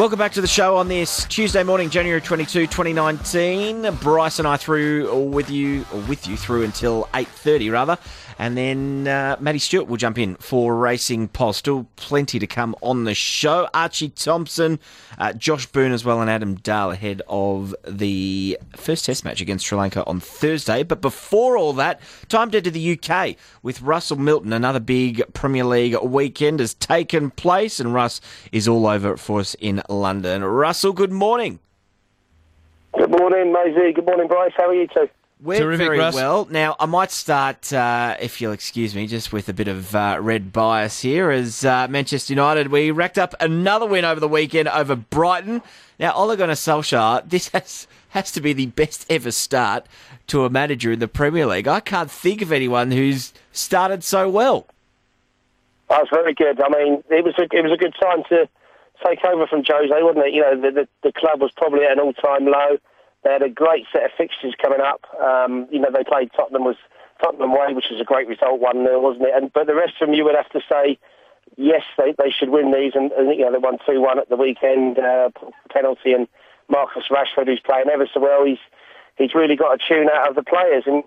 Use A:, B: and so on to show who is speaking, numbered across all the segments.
A: Welcome back to the show on this Tuesday morning, January 22, 2019. Bryce and I with you through until 8:30 rather. And then Matty Stewart will jump in for Racing Pulse. Still plenty to come on the show. Archie Thompson, Josh Boone as well, and Adam Dale ahead of the first test match against Sri Lanka on Thursday. But before all that, time to head to the UK with Russell Milton. Another big Premier League weekend has taken place, and Russ is all over it for us in London. Russell, good morning.
B: Good morning, Maisie. Good morning, Bryce. How are you two?
A: We're
C: Terrific,
A: very
C: Russ.
A: well. Now, I might start, if you'll excuse me, just with a bit of red bias here. As Manchester United, we racked up another win over the weekend over Brighton. Now, Ole Gunnar Solskjaer, this has to be the best ever start to a manager in the Premier League. I can't think of anyone who's started so well.
B: That was very good. I mean, it was a good time to take over from Jose, wasn't it? You know, the club was probably at an all-time low. They had a great set of fixtures coming up. They played Tottenham Way, which was a great result, 1-0, wasn't it? But the rest of them, you would have to say, yes, they should win these. And they won 2-1 at the weekend, penalty. And Marcus Rashford, who's playing ever so well, he's really got a tune out of the players. And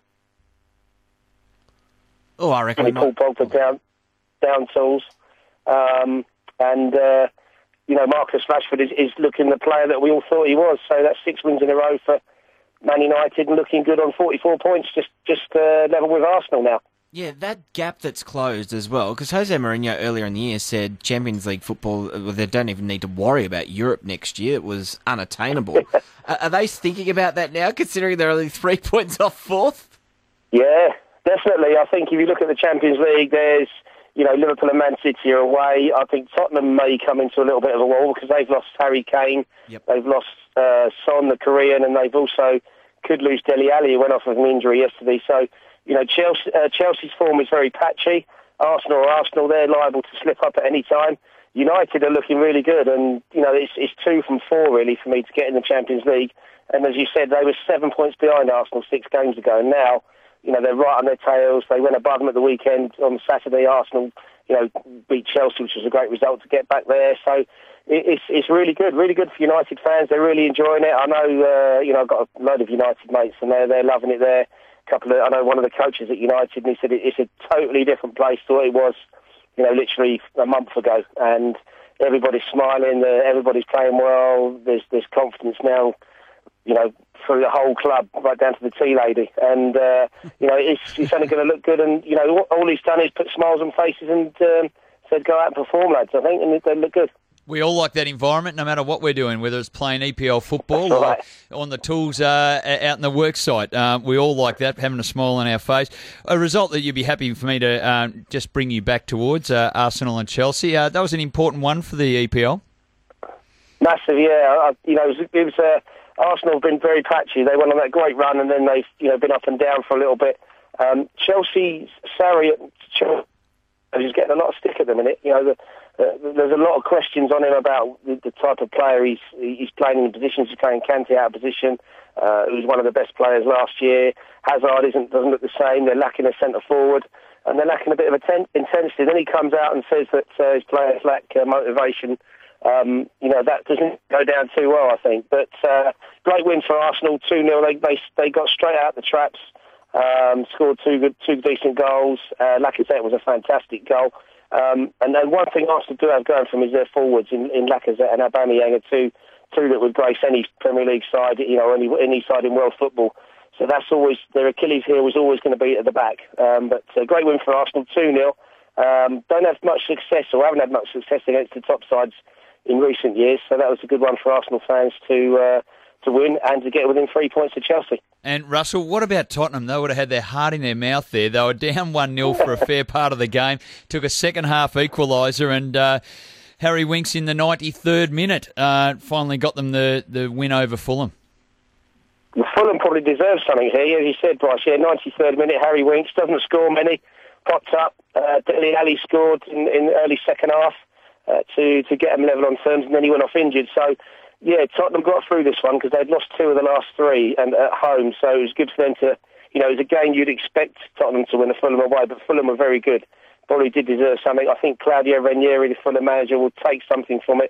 A: I reckon
B: Paul Pogba down tools. Marcus Rashford is looking the player that we all thought he was. So that's 6 wins in a row for Man United and looking good on 44 points, just level with Arsenal now.
A: Yeah, that gap that's closed as well, because Jose Mourinho earlier in the year said Champions League football, they don't even need to worry about Europe next year. It was unattainable. Are they thinking about that now, considering they're only 3 points off fourth?
B: Yeah, definitely. I think if you look at the Champions League, there's Liverpool and Man City are away. I think Tottenham may come into a little bit of a wall because they've lost Harry Kane.
A: Yep.
B: They've lost Son, the Korean, and they've also could lose Dele Alli, who went off with an injury yesterday. So, Chelsea's form is very patchy. Arsenal, they're liable to slip up at any time. United are looking really good, and it's 2 from 4 really for me to get in the Champions League. And as you said, they were 7 points behind Arsenal 6 games ago, and now they're right on their tails. They went above them at the weekend on Saturday. Arsenal, beat Chelsea, which was a great result to get back there. So it's really good for United fans. They're really enjoying it. I know, I've got a load of United mates, and they're loving it there. I know one of the coaches at United, and he said it's a totally different place to what it was, literally a month ago. And everybody's smiling. Everybody's playing well. There's confidence now, through the whole club, right down to the tea lady. And, it's only going to look good. And, all he's done is put smiles on faces and said, go out and perform, lads, I think, and they look good.
C: We all like that environment, no matter what we're doing, whether it's playing EPL football
B: right.
C: or on the tools out in the work site. We all like that, having a smile on our face. A result that you'd be happy for me to just bring you back towards, Arsenal and Chelsea. That was an important one for the EPL.
B: Massive, yeah. It was Arsenal have been very patchy. They went on that great run, and then they've been up and down for a little bit. Chelsea's Sarri at Chelsea is getting a lot of stick at the minute. There's a lot of questions on him about the type of player he's playing in positions. He's playing Kante out of position, who was one of the best players last year. Hazard doesn't look the same. They're lacking a centre forward, and they're lacking a bit of intensity. Then he comes out and says that his players lack motivation. That doesn't go down too well, I think. But great win for Arsenal, 2-0. They got straight out the traps, scored two decent goals. Lacazette was a fantastic goal. And then one thing Arsenal do have going for them is their forwards in Lacazette and Aubameyang are two that would grace any Premier League side, any side in world football. So that's always their Achilles heel was always going to be at the back. But a great win for Arsenal, 2-0. Don't have much success, or haven't had much success against the top sides in recent years, so that was a good one for Arsenal fans to win and to get within 3 points of Chelsea.
C: And Russell, what about Tottenham? They would have had their heart in their mouth there. They were down 1-0 for a fair part of the game, took a second half equaliser, and Harry Winks in the 93rd minute finally got them the win over Fulham.
B: Fulham probably deserves something here, as you said, Bryce. Yeah, 93rd minute, Harry Winks doesn't score many, popped up. Dele Alli scored in the early second half. To get them level on terms, and then he went off injured. So, yeah, Tottenham got through this one because they'd lost 2 of the last 3 and at home. So it was good for them to, it was a game you'd expect Tottenham to win a Fulham away, but Fulham were very good. Probably did deserve something. I think Claudio Ranieri, the Fulham manager, will take something from it.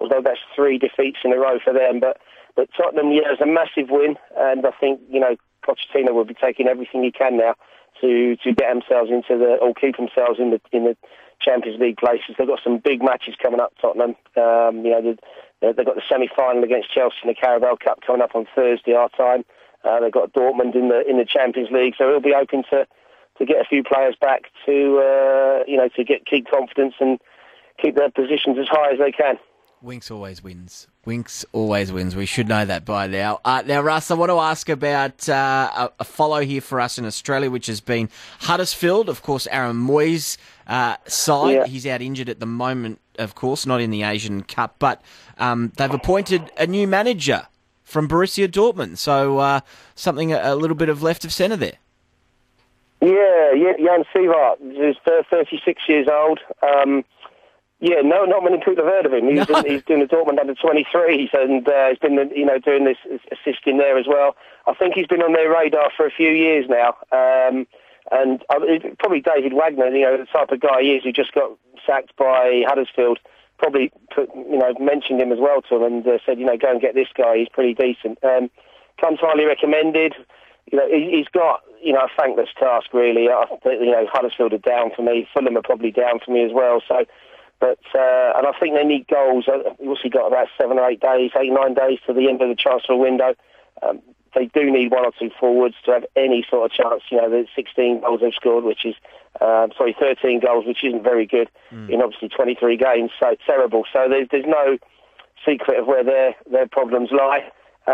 B: although that's 3 defeats in a row for them. But Tottenham, yeah, it's a massive win, and I think, Pochettino will be taking everything he can now to get themselves or keep themselves in the Champions League places. They've got some big matches coming up, Tottenham. They've got the semi-final against Chelsea in the Carabao Cup coming up on Thursday our time. They've got Dortmund in the Champions League, so he'll be hoping to get a few players back to keep confidence and keep their positions as high as they can.
A: Winks always wins. Winks always wins. We should know that by now. Now, Russ, I want to ask about a follow here for us in Australia, which has been Huddersfield, of course, Aaron Moyes' side. Yeah. He's out injured at the moment, of course, not in the Asian Cup, but they've appointed a new manager from Borussia Dortmund, so something a little bit of left of centre there.
B: Yeah, Jan Sievert, who's 36 years old. Not many people have heard of him. He's doing the Dortmund under 23s, and he's been, doing this assisting there as well. I think he's been on their radar for a few years now. And probably David Wagner, the type of guy he is, who just got sacked by Huddersfield, probably mentioned him as well to him and said, go and get this guy. He's pretty decent. Comes highly recommended. He's got, a thankless task, really. Huddersfield are down for me. Fulham are probably down for me as well. So, and I think they need goals. We've also got about 7 or 8 days, 9 days to the end of the transfer window. They do need 1 or 2 forwards to have any sort of chance. The 16 goals they've scored, 13 goals, which isn't very good in obviously 23 games. So it's terrible. So there's no secret of where their problems lie.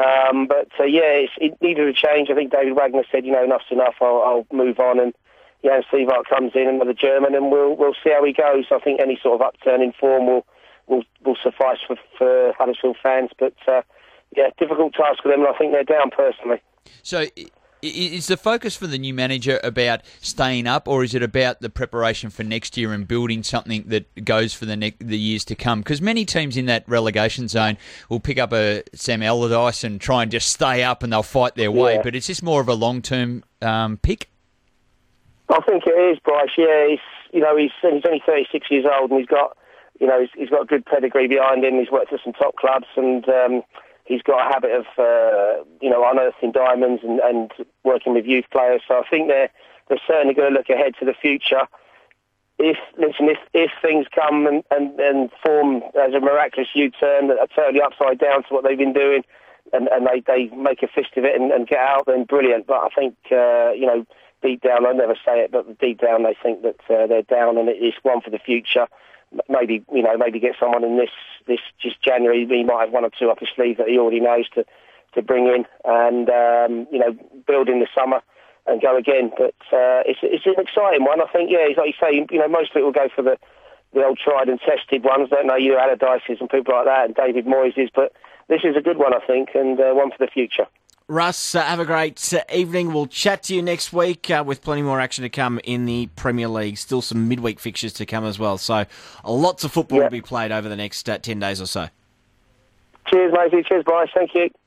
B: It needed a change. I think David Wagner said, enough's enough. I'll move on, and Jan Sievert comes in, another German, and we'll see how he goes. I think any sort of upturn in form will suffice for Huddersfield fans. But difficult task for them, and I think they're down personally.
C: So, is the focus for the new manager about staying up, or is it about the preparation for next year and building something that goes for the years to come? Because many teams in that relegation zone will pick up a Sam Allardyce and try and just stay up, and they'll fight their way. But is this more of a long-term pick?
B: I think it is, Bryce. Yeah, he's only 36 years old, and he's got a good pedigree behind him. He's worked at some top clubs, and he's got a habit of unearthing diamonds and working with youth players. So I think they're certainly going to look ahead to the future. If things come and form as a miraculous U-turn that are totally upside down to what they've been doing, and they make a fist of it and get out, then brilliant. But I think deep down, I never say it, but deep down they think that they're down, and it's one for the future. Maybe get someone in this just January. He might have 1 or 2 up his sleeve that he already knows to bring in, and build in the summer and go again. But it's an exciting one. I think, like you say, most people go for the old tried and tested ones, don't they? You Allardyces and people like that, and David Moyes, but this is a good one, I think, and one for the future.
A: Russ, have a great evening. We'll chat to you next week with plenty more action to come in the Premier League. Still some midweek fixtures to come as well. So lots of football to be played over the next 10 days or so.
B: Cheers, matey. Cheers, Bryce. Thank you.